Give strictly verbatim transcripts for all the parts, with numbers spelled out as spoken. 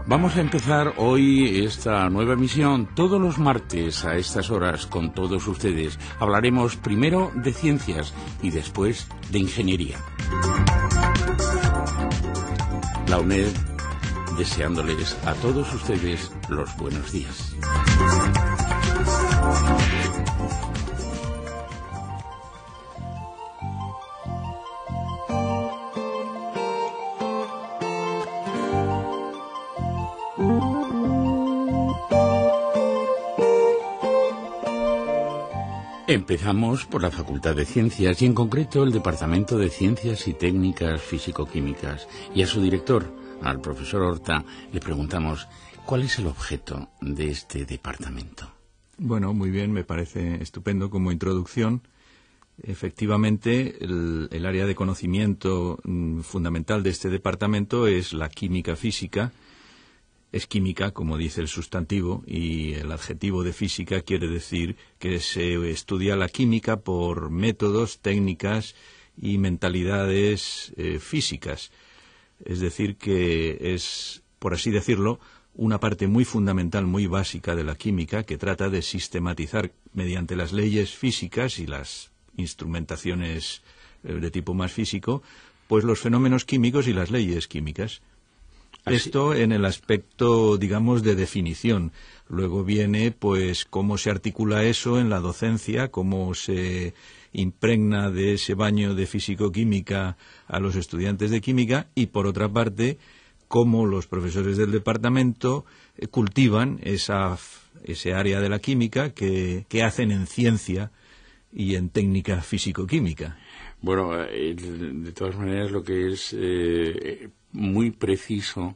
Vamos a empezar hoy esta nueva emisión todos los martes a estas horas con todos ustedes. Hablaremos primero de ciencias y después de ingeniería. La UNED deseándoles a todos ustedes los buenos días. Empezamos por la Facultad de Ciencias y en concreto el Departamento de Ciencias y Técnicas Físico-Químicas. Y a su director, al profesor Horta, le preguntamos ¿cuál es el objeto de este departamento? Bueno, muy bien, me parece estupendo como introducción. Efectivamente, el, el área de conocimiento mm, fundamental de este departamento es la química física. Es química, como dice el sustantivo, y el adjetivo de física quiere decir que se estudia la química por métodos, técnicas y mentalidades eh, físicas. Es decir, que es, por así decirlo, una parte muy fundamental, muy básica de la química que trata de sistematizar mediante las leyes físicas y las instrumentaciones eh, de tipo más físico, pues los fenómenos químicos y las leyes químicas. Así. Esto en el aspecto, digamos, de definición. Luego viene, pues, cómo se articula eso en la docencia, cómo se impregna de ese baño de físico-química a los estudiantes de química y, por otra parte, cómo los profesores del departamento eh, cultivan esa, ese área de la química que, que hacen en ciencia y en técnica físico-química. Bueno, de todas maneras, lo que es eh, muy preciso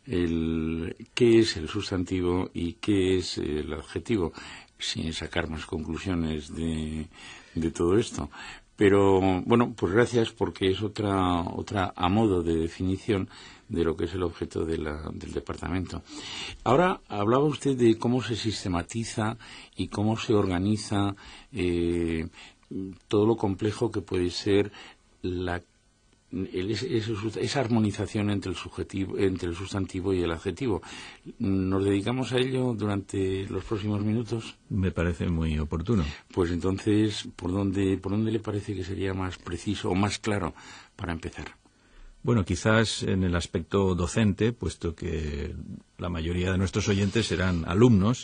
el qué es el sustantivo y qué es el adjetivo, sin sacar más conclusiones de, de todo esto. Pero, bueno, pues gracias, porque es otra, otra a modo de definición de lo que es el objeto de la, del departamento. Ahora, hablaba usted de cómo se sistematiza y cómo se organiza eh, todo lo complejo que puede ser la el, ese, esa armonización entre el subjetivo, entre el sustantivo y el adjetivo. ¿Nos dedicamos a ello durante los próximos minutos? Me parece muy oportuno. Pues entonces, ¿por dónde, por dónde le parece que sería más preciso o más claro para empezar? Bueno, quizás en el aspecto docente, puesto que la mayoría de nuestros oyentes serán alumnos,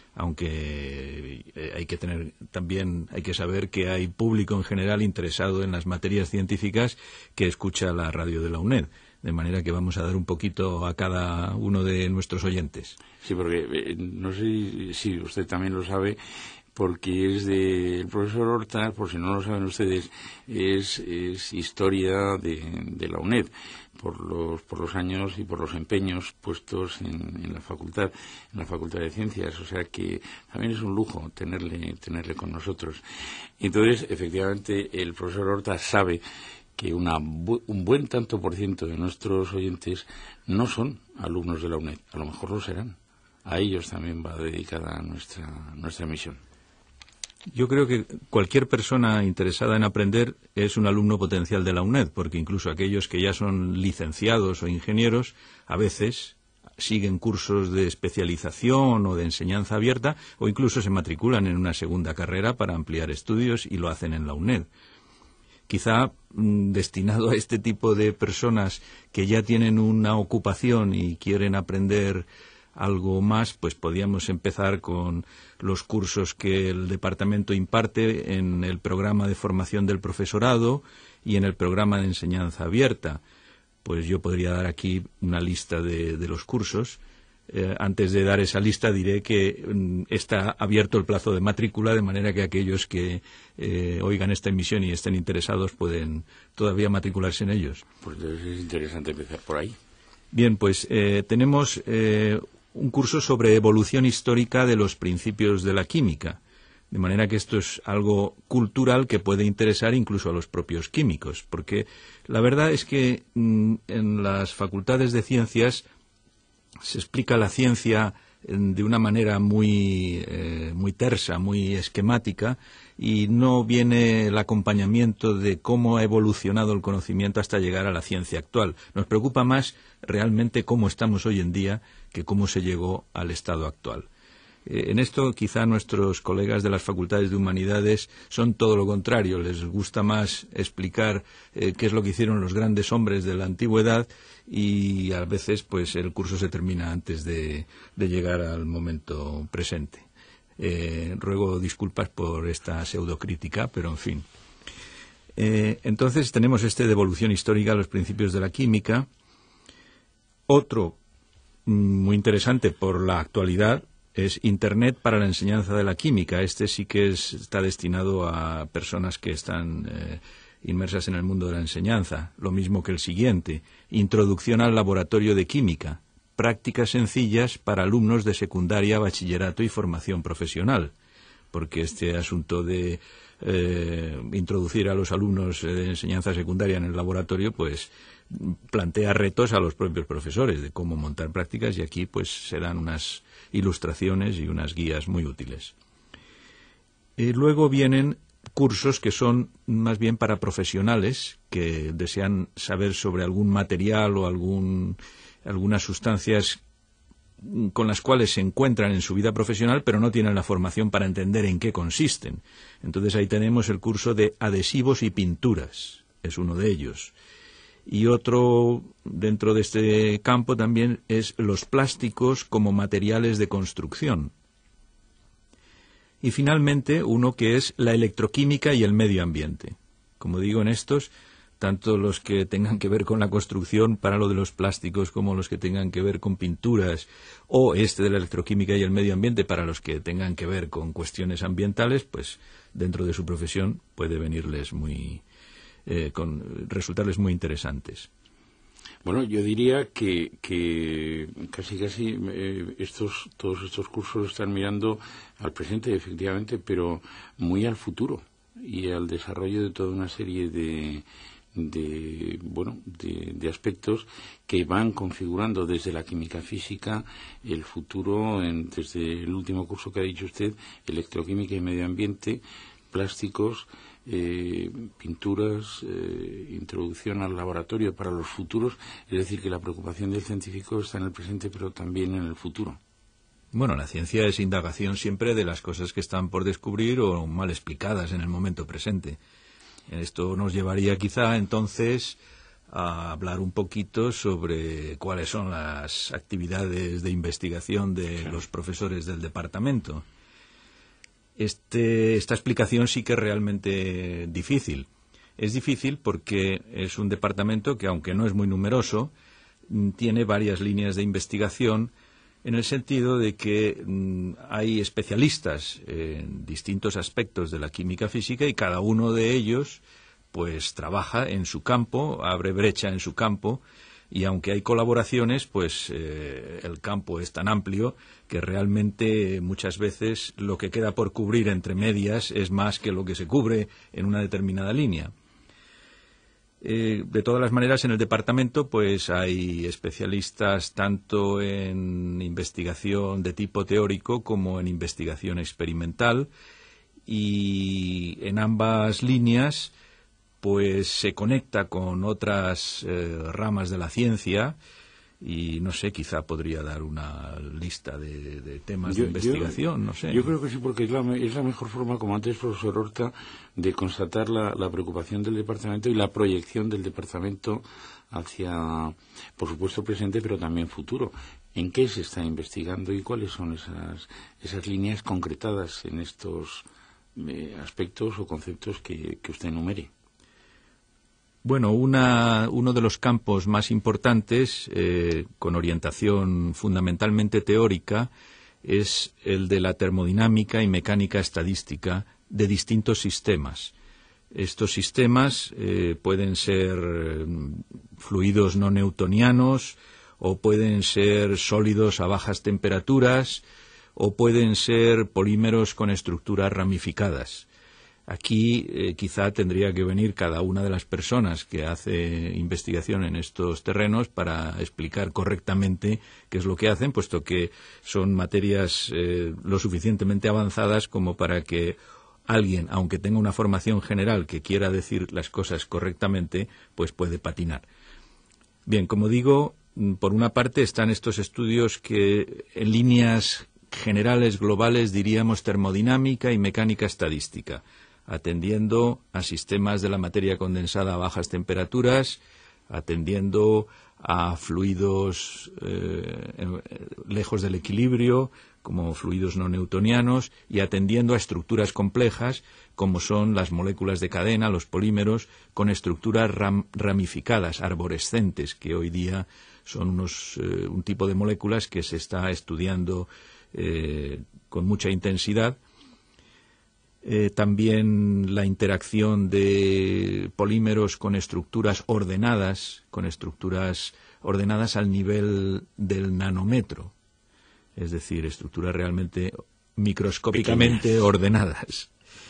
aunque hay que tener también hay que saber que hay público en general interesado en las materias científicas que escucha la radio de la UNED, de manera que vamos a dar un poquito a cada uno de nuestros oyentes. Sí, porque eh, no sé si usted también lo sabe, porque es del profesor Horta, por si no lo saben ustedes, es, es historia de, de la UNED, por los, por los años y por los empeños puestos en, en la facultad, en la Facultad de Ciencias, o sea que también es un lujo tenerle, tenerle con nosotros. Entonces, efectivamente, el profesor Horta sabe que una, un buen tanto por ciento de nuestros oyentes no son alumnos de la UNED, a lo mejor lo serán. A ellos también va dedicada nuestra, nuestra misión. Yo creo que cualquier persona interesada en aprender es un alumno potencial de la UNED, porque incluso aquellos que ya son licenciados o ingenieros, a veces siguen cursos de especialización o de enseñanza abierta, o incluso se matriculan en una segunda carrera para ampliar estudios y lo hacen en la UNED. Quizá mmm, destinado a este tipo de personas que ya tienen una ocupación y quieren aprender algo más, pues podríamos empezar con los cursos que el departamento imparte en el programa de formación del profesorado y en el programa de enseñanza abierta. Pues yo podría dar aquí una lista de, de los cursos. Eh, antes de dar esa lista diré que mm, está abierto el plazo de matrícula, de manera que aquellos que eh, oigan esta emisión y estén interesados pueden todavía matricularse en ellos. Pues es interesante empezar por ahí. Bien, pues eh, tenemos eh, un curso sobre evolución histórica de los principios de la química, de manera que esto es algo cultural que puede interesar incluso a los propios químicos, porque la verdad es que mm, en las facultades de ciencias se explica la ciencia de una manera muy, eh, muy tersa, muy esquemática, y no viene el acompañamiento de cómo ha evolucionado el conocimiento hasta llegar a la ciencia actual. Nos preocupa más realmente cómo estamos hoy en día que cómo se llegó al estado actual. Eh, en esto quizá nuestros colegas de las facultades de humanidades son todo lo contrario. Les gusta más explicar eh, qué es lo que hicieron los grandes hombres de la antigüedad, y a veces pues el curso se termina antes de, de llegar al momento presente. Eh, ruego disculpas por esta pseudocrítica, pero en fin. Eh, entonces tenemos este de evolución histórica a los principios de la química. Otro muy interesante por la actualidad es Internet para la enseñanza de la química. Este sí que es, está destinado a personas que están eh, inmersas en el mundo de la enseñanza. Lo mismo que el siguiente, Introducción al laboratorio de química. Prácticas sencillas para alumnos de secundaria, bachillerato y formación profesional. Porque este asunto de eh, introducir a los alumnos de enseñanza secundaria en el laboratorio, pues plantea retos a los propios profesores de cómo montar prácticas, y aquí pues se dan unas ilustraciones y unas guías muy útiles. Y luego vienen cursos que son más bien para profesionales que desean saber sobre algún material o algún, algunas sustancias con las cuales se encuentran en su vida profesional, pero no tienen la formación para entender en qué consisten. Entonces ahí tenemos el curso de adhesivos y pinturas, es uno de ellos. Y otro dentro de este campo también es los plásticos como materiales de construcción. Y finalmente uno que es la electroquímica y el medio ambiente. Como digo, en estos, tanto los que tengan que ver con la construcción para lo de los plásticos, como los que tengan que ver con pinturas, o este de la electroquímica y el medio ambiente para los que tengan que ver con cuestiones ambientales, pues dentro de su profesión puede venirles muy... Eh, con, resultarles muy interesantes. Bueno, yo diría que, que casi casi eh, estos todos estos cursos están mirando al presente, efectivamente, pero muy al futuro y al desarrollo de toda una serie de, de bueno de, de aspectos que van configurando desde la química física el futuro, en, desde el último curso que ha dicho usted, electroquímica y medio ambiente, plásticos, Eh, pinturas, eh, introducción al laboratorio para los futuros. Es decir, que la preocupación del científico está en el presente, pero también en el futuro. Bueno, la ciencia es indagación siempre de las cosas que están por descubrir o mal explicadas en el momento presente. Esto nos llevaría quizá entonces a hablar un poquito sobre cuáles son las actividades de investigación de claro. los profesores del departamento. Este, esta explicación sí que es realmente difícil. Es difícil porque es un departamento que, aunque no es muy numeroso, tiene varias líneas de investigación, en el sentido de que mm, hay especialistas en distintos aspectos de la química física, y cada uno de ellos pues trabaja en su campo, abre brecha en su campo, y aunque hay colaboraciones, pues eh, el campo es tan amplio que realmente muchas veces lo que queda por cubrir entre medias es más que lo que se cubre en una determinada línea. Eh, de todas las maneras, en el departamento pues hay especialistas tanto en investigación de tipo teórico como en investigación experimental, y en ambas líneas pues se conecta con otras eh, ramas de la ciencia, y no sé, quizá podría dar una lista de, de temas yo, de investigación, yo, no sé. Yo creo que sí, porque es la, es la mejor forma, como antes profesor Horta, de constatar la, la preocupación del departamento y la proyección del departamento hacia, por supuesto, presente, pero también futuro. ¿En qué se está investigando y cuáles son esas, esas líneas concretadas en estos eh, aspectos o conceptos que, que usted enumere? Bueno, una, uno de los campos más importantes, eh, con orientación fundamentalmente teórica, es el de la termodinámica y mecánica estadística de distintos sistemas. Estos sistemas eh, pueden ser eh, fluidos no newtonianos, o pueden ser sólidos a bajas temperaturas, o pueden ser polímeros con estructuras ramificadas. Aquí eh, quizá tendría que venir cada una de las personas que hace investigación en estos terrenos para explicar correctamente qué es lo que hacen, puesto que son materias eh, lo suficientemente avanzadas como para que alguien, aunque tenga una formación general que quiera decir las cosas correctamente, pues puede patinar. Bien, como digo, por una parte están estos estudios que en líneas generales, globales, diríamos termodinámica y mecánica estadística, atendiendo a sistemas de la materia condensada a bajas temperaturas, atendiendo a fluidos eh, lejos del equilibrio, como fluidos no newtonianos, y atendiendo a estructuras complejas, como son las moléculas de cadena, los polímeros, con estructuras ram ramificadas, arborescentes, que hoy día son unos, eh, un tipo de moléculas que se está estudiando eh, con mucha intensidad. Eh, también la interacción de polímeros con estructuras ordenadas, con estructuras ordenadas al nivel del nanómetro, es decir, estructuras realmente microscópicamente pequeñas, ordenadas.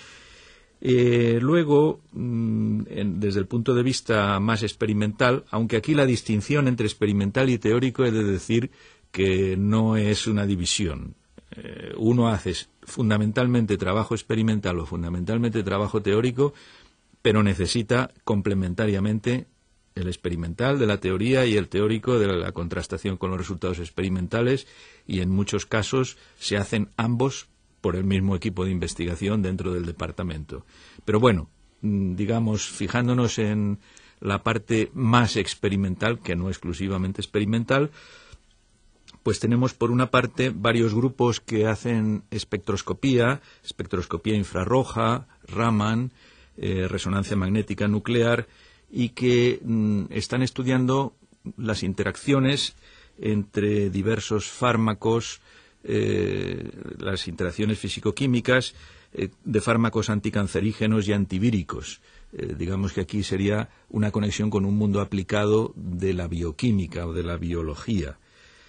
Eh, luego, mmm, en, desde el punto de vista más experimental, aunque aquí la distinción entre experimental y teórico he de decir que no es una división. Eh, uno hace fundamentalmente trabajo experimental o fundamentalmente trabajo teórico, pero necesita complementariamente el experimental de la teoría y el teórico de la contrastación con los resultados experimentales, y en muchos casos se hacen ambos por el mismo equipo de investigación dentro del departamento. Pero bueno, digamos, fijándonos en la parte más experimental, que no exclusivamente experimental, pues tenemos por una parte varios grupos que hacen espectroscopía, espectroscopía infrarroja, Raman, eh, resonancia magnética nuclear, y que mm, están estudiando las interacciones entre diversos fármacos, eh, las interacciones físico-químicas eh, de fármacos anticancerígenos y antivíricos. Eh, digamos que aquí sería una conexión con un mundo aplicado de la bioquímica o de la biología.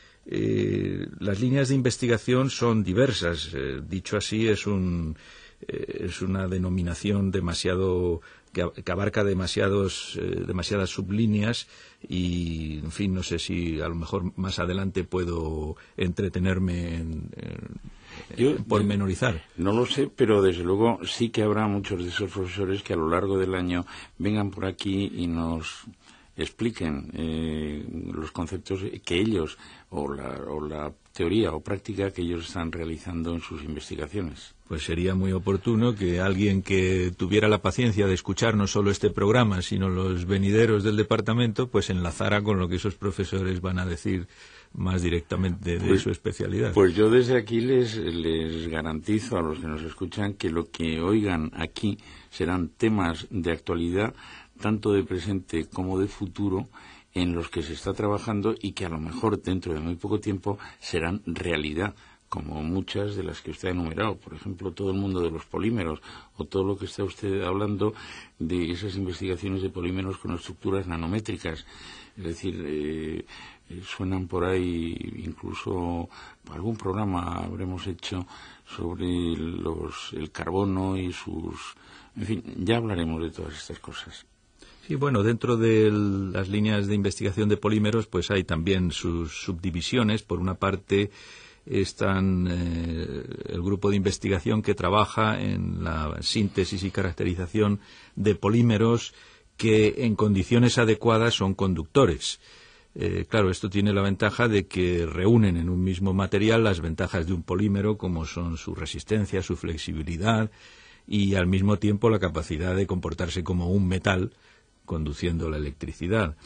Eh, las líneas de investigación son diversas. Eh, dicho así, es, un, eh, es una denominación demasiado que, que abarca demasiados, eh, demasiadas sublíneas y, en fin, no sé si a lo mejor más adelante puedo entretenerme en, en, Yo, en pormenorizar. No lo sé, pero desde luego sí que habrá muchos de esos profesores que a lo largo del año vengan por aquí y nos expliquen eh, los conceptos que ellos, o la, o la teoría o práctica que ellos están realizando en sus investigaciones. Pues sería muy oportuno que alguien que tuviera la paciencia de escuchar no solo este programa, sino los venideros del departamento, pues enlazara con lo que esos profesores van a decir más directamente de pues, su especialidad. Pues yo desde aquí les, les garantizo a los que nos escuchan que lo que oigan aquí serán temas de actualidad, tanto de presente como de futuro, en los que se está trabajando y que a lo mejor dentro de muy poco tiempo serán realidad, como muchas de las que usted ha enumerado. Por ejemplo, todo el mundo de los polímeros, o todo lo que está usted hablando de esas investigaciones de polímeros con estructuras nanométricas. Es decir, eh, suenan por ahí, incluso algún programa habremos hecho sobre los, el carbono y sus... En fin, ya hablaremos de todas estas cosas. Sí, bueno, dentro de las líneas de investigación de polímeros, pues hay también sus subdivisiones. Por una parte están eh, el grupo de investigación que trabaja en la síntesis y caracterización de polímeros que en condiciones adecuadas son conductores. Eh, claro, esto tiene la ventaja de que reúnen en un mismo material las ventajas de un polímero, como son su resistencia, su flexibilidad y al mismo tiempo la capacidad de comportarse como un metal, conduciendo la electricidad.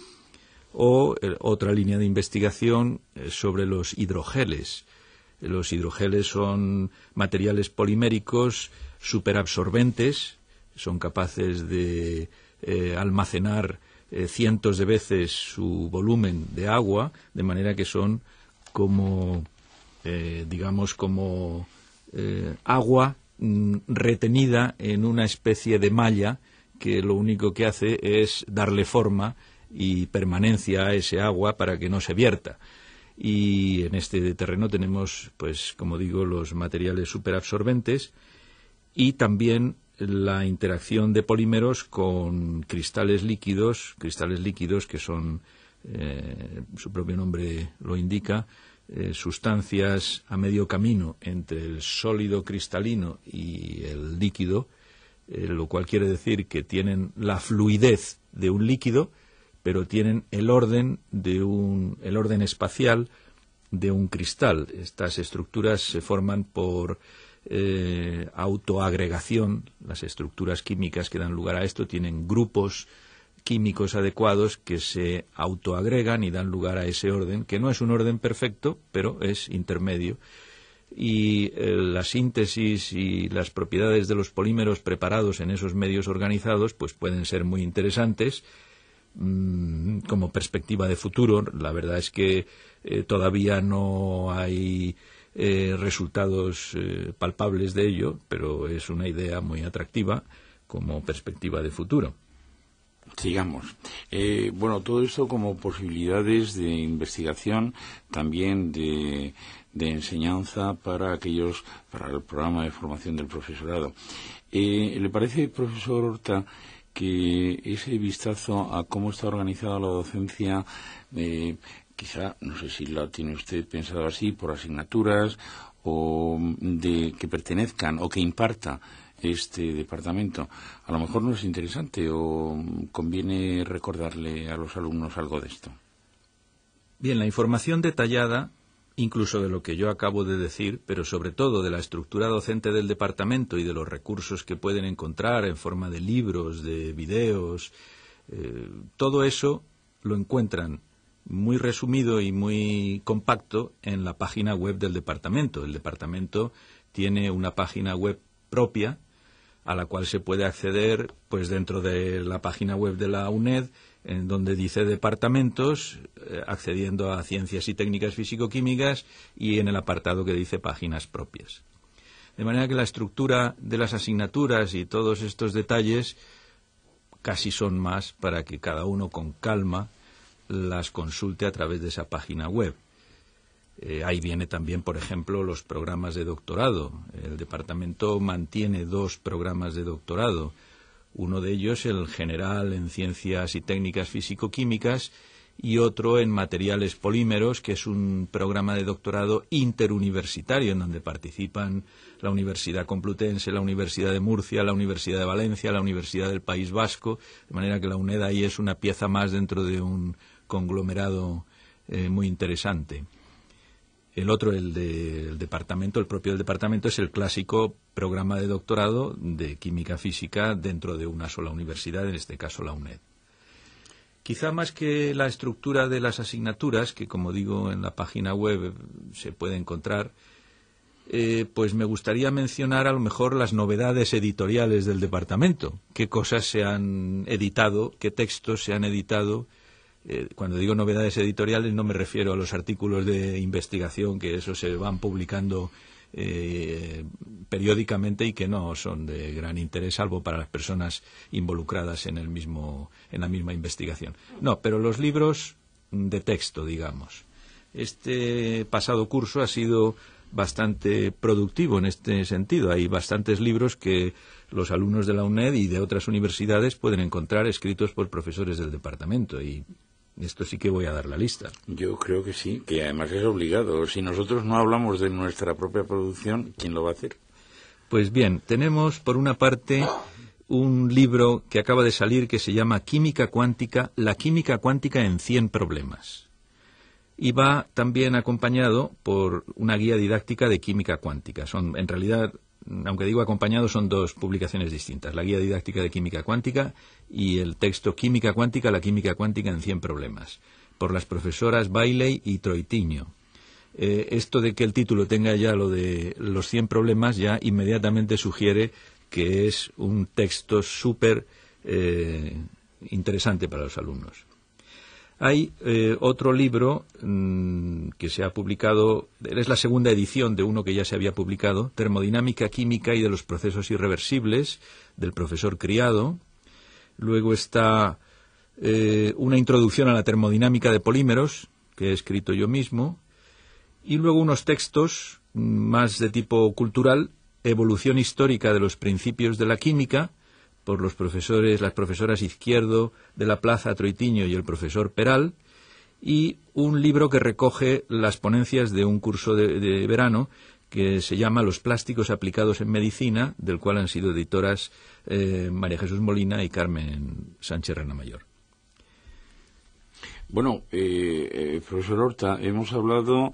O eh, otra línea de investigación eh, sobre los hidrogeles. Los hidrogeles son materiales poliméricos superabsorbentes, son capaces de eh, almacenar eh, cientos de veces su volumen de agua, de manera que son como, eh, digamos, como eh, agua mm, retenida en una especie de malla que lo único que hace es darle forma y permanencia a ese agua para que no se vierta. Y en este terreno tenemos, pues, como digo, los materiales superabsorbentes y también la interacción de polímeros con cristales líquidos, cristales líquidos que son, eh, su propio nombre lo indica, eh, sustancias a medio camino entre el sólido cristalino y el líquido, eh, lo cual quiere decir que tienen la fluidez de un líquido, pero tienen el orden de un, el orden espacial de un cristal. Estas estructuras se forman por eh, autoagregación. Las estructuras químicas que dan lugar a esto tienen grupos químicos adecuados que se autoagregan y dan lugar a ese orden, que no es un orden perfecto, pero es intermedio. Y eh, la síntesis y las propiedades de los polímeros preparados en esos medios organizados pues pueden ser muy interesantes mmm, como perspectiva de futuro. La verdad es que eh, todavía no hay eh, resultados eh, palpables de ello, pero es una idea muy atractiva como perspectiva de futuro. Sigamos. Eh, bueno, todo esto como posibilidades de investigación, también de, de enseñanza para aquellos, para el programa de formación del profesorado. Eh, ¿Le parece, profesor Horta, que ese vistazo a cómo está organizada la docencia, eh, quizá, no sé si la tiene usted pensado así, por asignaturas, o de que pertenezcan o que imparta este departamento, a lo mejor no es interesante o conviene recordarle a los alumnos algo de esto? Bien, la información detallada, incluso de lo que yo acabo de decir, pero sobre todo de la estructura docente del departamento y de los recursos que pueden encontrar en forma de libros, de videos, eh, todo eso lo encuentran muy resumido y muy compacto en la página web del departamento. El departamento tiene una página web propia a la cual se puede acceder pues dentro de la página web de la UNED, en donde dice departamentos, eh, accediendo a ciencias y técnicas físico-químicas, y en el apartado que dice páginas propias. De manera que la estructura de las asignaturas y todos estos detalles casi son más para que cada uno con calma las consulte a través de esa página web. Eh, ahí viene también, por ejemplo, los programas de doctorado. El departamento mantiene dos programas de doctorado. Uno de ellos, el general en ciencias y técnicas físico-químicas, y otro en materiales polímeros, que es un programa de doctorado interuniversitario en donde participan la Universidad Complutense, la Universidad de Murcia, la Universidad de Valencia, la Universidad del País Vasco, de manera que la UNED ahí es una pieza más dentro de un conglomerado eh, muy interesante. El otro, el del departamento, el propio del departamento, es el clásico programa de doctorado de química física dentro de una sola universidad, en este caso la UNED. Quizá más que la estructura de las asignaturas, que como digo en la página web se puede encontrar, eh, pues me gustaría mencionar a lo mejor las novedades editoriales del departamento. Qué cosas se han editado, qué textos se han editado. Eh, cuando digo novedades editoriales no me refiero a los artículos de investigación, que eso se van publicando eh, periódicamente y que no son de gran interés, salvo para las personas involucradas en el mismo, en la misma investigación. No, pero los libros de texto, digamos. Este pasado curso ha sido bastante productivo en este sentido. Hay bastantes libros que los alumnos de la UNED y de otras universidades pueden encontrar escritos por profesores del departamento, y esto sí que voy a dar la lista. Yo creo que sí, que además es obligado. Si nosotros no hablamos de nuestra propia producción, ¿quién lo va a hacer? Pues bien, tenemos por una parte un libro que acaba de salir que se llama Química Cuántica, la química cuántica en cien problemas. Y va también acompañado por una guía didáctica de química cuántica. Son, en realidad, aunque digo acompañado, son dos publicaciones distintas. La guía didáctica de química cuántica y el texto Química Cuántica, la química cuántica en cien problemas, por las profesoras Bailey y Troitiño. Eh, esto de que el título tenga ya lo de los cien problemas ya inmediatamente sugiere que es un texto súper eh, interesante para los alumnos. Hay eh, otro libro mmm, que se ha publicado, es la segunda edición de uno que ya se había publicado, Termodinámica Química y de los procesos irreversibles, del profesor Criado. Luego está eh, una introducción a la termodinámica de polímeros, que he escrito yo mismo. Y luego unos textos más de tipo cultural, Evolución histórica de los principios de la química, por los profesores, las profesoras Izquierdo de la Plaza, Troitiño, y el profesor Peral, y un libro que recoge las ponencias de un curso de, de verano que se llama Los plásticos aplicados en medicina, del cual han sido editoras eh, María Jesús Molina y Carmen Sánchez Renamayor. Bueno, eh, eh, profesor Horta, hemos hablado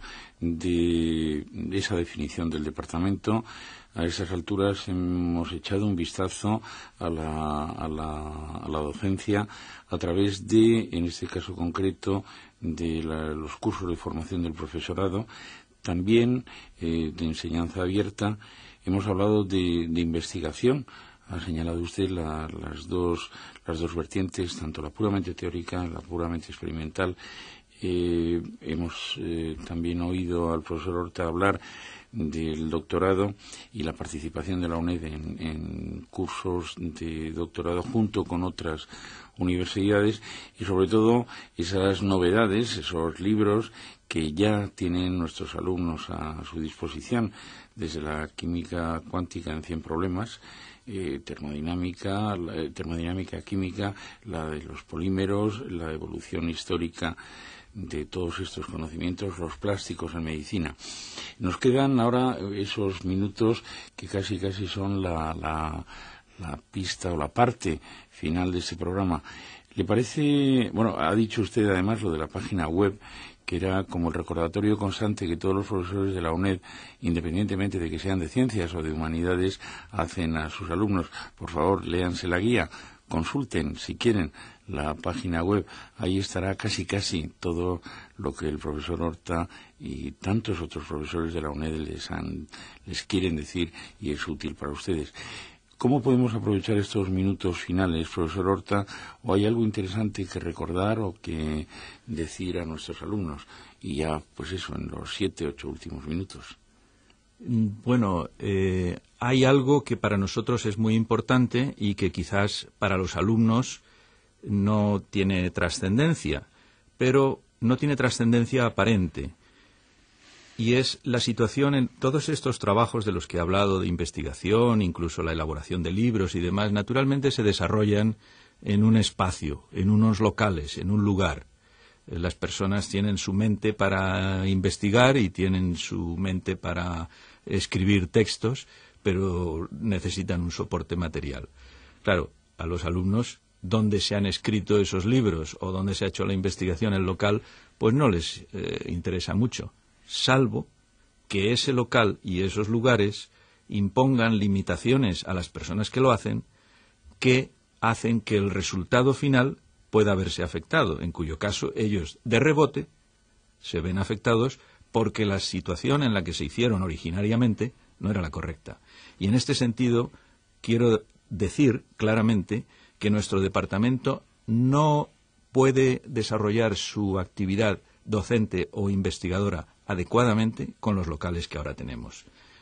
de, de esa definición del departamento. A esas alturas hemos echado un vistazo a la, a la, a la docencia a través de, en este caso concreto, de la, los cursos de formación del profesorado, también eh, de enseñanza abierta. Hemos hablado de, de investigación. Ha señalado usted la, las dos las dos vertientes, tanto la puramente teórica, la puramente experimental. Eh, hemos eh, también oído al profesor Horta hablar del doctorado y la participación de la UNED en, en cursos de doctorado junto con otras universidades, y sobre todo esas novedades, esos libros que ya tienen nuestros alumnos a su disposición, desde la química cuántica en cien problemas, eh, termodinámica, la, eh, termodinámica química, la de los polímeros, la evolución histórica de todos estos conocimientos, los plásticos en medicina. Nos quedan ahora esos minutos que casi casi son la, la, la pista o la parte final de este programa. ¿Le parece? Bueno, ha dicho usted además lo de la página web, que era como el recordatorio constante que todos los profesores de la UNED, independientemente de que sean de ciencias o de humanidades, hacen a sus alumnos. Por favor, léanse la guía, consulten, si quieren, la página web. Ahí estará casi casi todo lo que el profesor Horta y tantos otros profesores de la UNED les, han, les quieren decir, y es útil para ustedes. ¿Cómo podemos aprovechar estos minutos finales, profesor Horta? ¿O hay algo interesante que recordar o que decir a nuestros alumnos? Y ya, pues eso, en los siete, ocho últimos minutos. Bueno, eh, hay algo que para nosotros es muy importante y que quizás para los alumnos no tiene trascendencia, pero no tiene trascendencia aparente. Y es la situación en todos estos trabajos de los que he hablado, de investigación, incluso la elaboración de libros y demás, naturalmente se desarrollan en un espacio, en unos locales, en un lugar. Las personas tienen su mente para investigar y tienen su mente para escribir textos, pero necesitan un soporte material. Claro, a los alumnos, donde se han escrito esos libros o donde se ha hecho la investigación en el local, pues no les eh, interesa mucho, salvo que ese local y esos lugares impongan limitaciones a las personas que lo hacen, que hacen que el resultado final pueda verse afectado, en cuyo caso ellos, de rebote, se ven afectados porque la situación en la que se hicieron originariamente no era la correcta. Y en este sentido, quiero decir claramente que nuestro departamento no puede desarrollar su actividad docente o investigadora adecuadamente con los locales que ahora tenemos.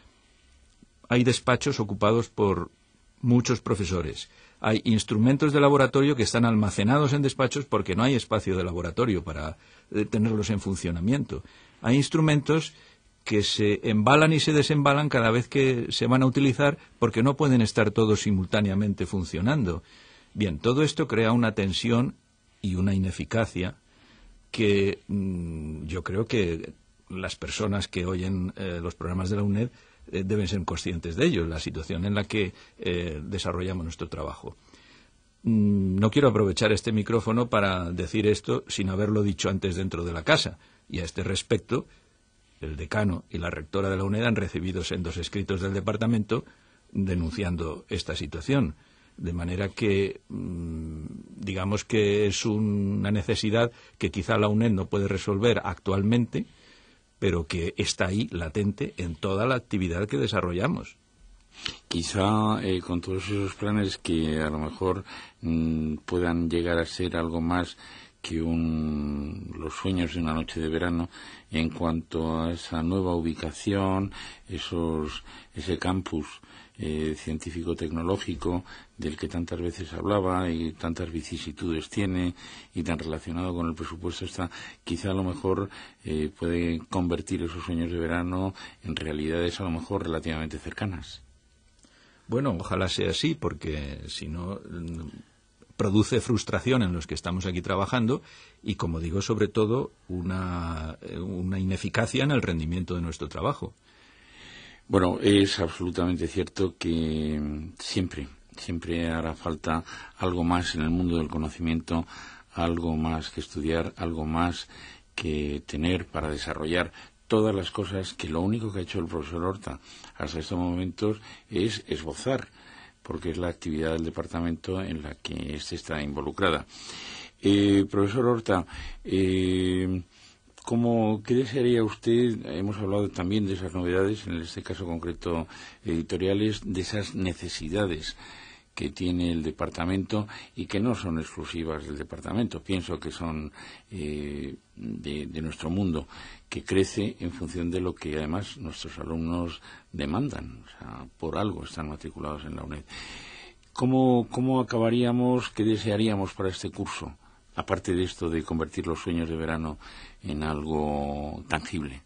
Hay despachos ocupados por muchos profesores. Hay instrumentos de laboratorio que están almacenados en despachos porque no hay espacio de laboratorio para eh, tenerlos en funcionamiento. Hay instrumentos que se embalan y se desembalan cada vez que se van a utilizar porque no pueden estar todos simultáneamente funcionando. Bien, todo esto crea una tensión y una ineficacia que mmm, yo creo que las personas que oyen eh, los programas de la UNED eh, deben ser conscientes de ello, la situación en la que eh, desarrollamos nuestro trabajo. Mm, no quiero aprovechar este micrófono para decir esto sin haberlo dicho antes dentro de la casa. Y a este respecto, el decano y la rectora de la UNED han recibido sendos escritos del departamento denunciando esta situación. De manera que, mmm, digamos que es una necesidad que quizá la UNED no puede resolver actualmente, pero que está ahí latente en toda la actividad que desarrollamos. Quizá eh, con todos esos planes que a lo mejor mmm, puedan llegar a ser algo más que un, los sueños de una noche de verano en cuanto a esa nueva ubicación, esos, ese campus eh, científico-tecnológico del que tantas veces hablaba y tantas vicisitudes tiene y tan relacionado con el presupuesto está, quizá a lo mejor eh, puede convertir esos sueños de verano en realidades a lo mejor relativamente cercanas. Bueno, ojalá sea así, porque si no produce frustración en los que estamos aquí trabajando y, como digo, sobre todo una, una ineficacia en el rendimiento de nuestro trabajo. Bueno, es absolutamente cierto que siempre, siempre hará falta algo más en el mundo del conocimiento, algo más que estudiar, algo más que tener para desarrollar todas las cosas que lo único que ha hecho el profesor Horta hasta estos momentos es esbozar, porque es la actividad del departamento en la que éste está involucrada. Eh, profesor Horta, eh, ¿cómo, ¿qué desearía usted? Hemos hablado también de esas novedades, en este caso concreto editoriales, de esas necesidades que tiene el departamento y que no son exclusivas del departamento. Pienso que son eh, de, de nuestro mundo, que crece en función de lo que además nuestros alumnos demandan. O sea, por algo están matriculados en la UNED. ¿Cómo, cómo acabaríamos, qué desearíamos para este curso, aparte de esto de convertir los sueños de verano en algo tangible?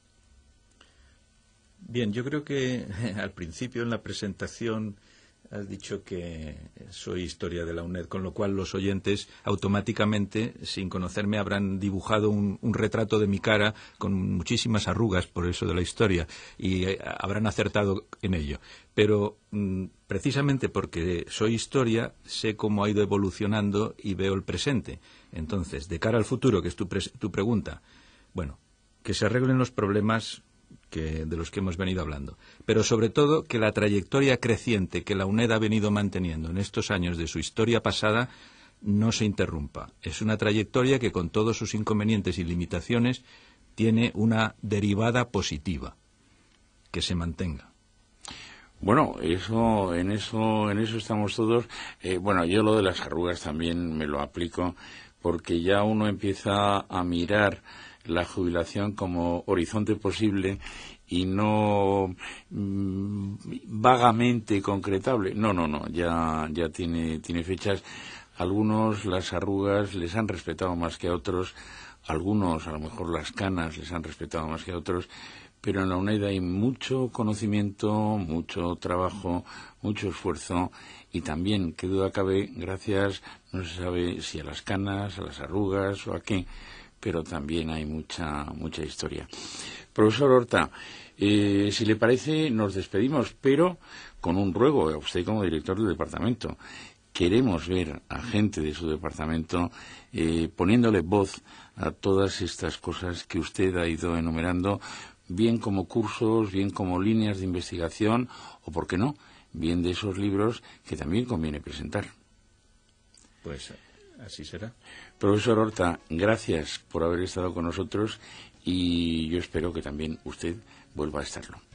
Bien, yo creo que al principio en la presentación has dicho que soy historia de la UNED, con lo cual los oyentes automáticamente, sin conocerme, habrán dibujado un, un retrato de mi cara con muchísimas arrugas, por eso de la historia, y eh, habrán acertado en ello. Pero mm, precisamente porque soy historia, sé cómo ha ido evolucionando y veo el presente. Entonces, de cara al futuro, que es tu, pre- tu pregunta, bueno, que se arreglen los problemas que, de los que hemos venido hablando, pero sobre todo que la trayectoria creciente que la UNED ha venido manteniendo en estos años de su historia pasada no se interrumpa. Es una trayectoria que, con todos sus inconvenientes y limitaciones, tiene una derivada positiva, que se mantenga. Bueno, eso, en eso, en eso estamos todos. Eh, bueno, yo lo de las arrugas también me lo aplico, porque ya uno empieza a mirar la jubilación como horizonte posible y no mmm, vagamente concretable. No, no, no, ya, ya tiene, tiene fechas. Algunos las arrugas les han respetado más que a otros, algunos a lo mejor las canas les han respetado más que a otros, pero en la UNED hay mucho conocimiento, mucho trabajo, mucho esfuerzo y también, qué duda cabe, gracias, no se sabe si a las canas, a las arrugas o a qué, pero también hay mucha mucha historia. Profesor Horta, eh, si le parece, nos despedimos, pero con un ruego a usted como director del departamento. Queremos ver a gente de su departamento eh, poniéndole voz a todas estas cosas que usted ha ido enumerando, bien como cursos, bien como líneas de investigación, o, por qué no, bien de esos libros que también conviene presentar. Pues así será. Profesor Horta, gracias por haber estado con nosotros y yo espero que también usted vuelva a estarlo.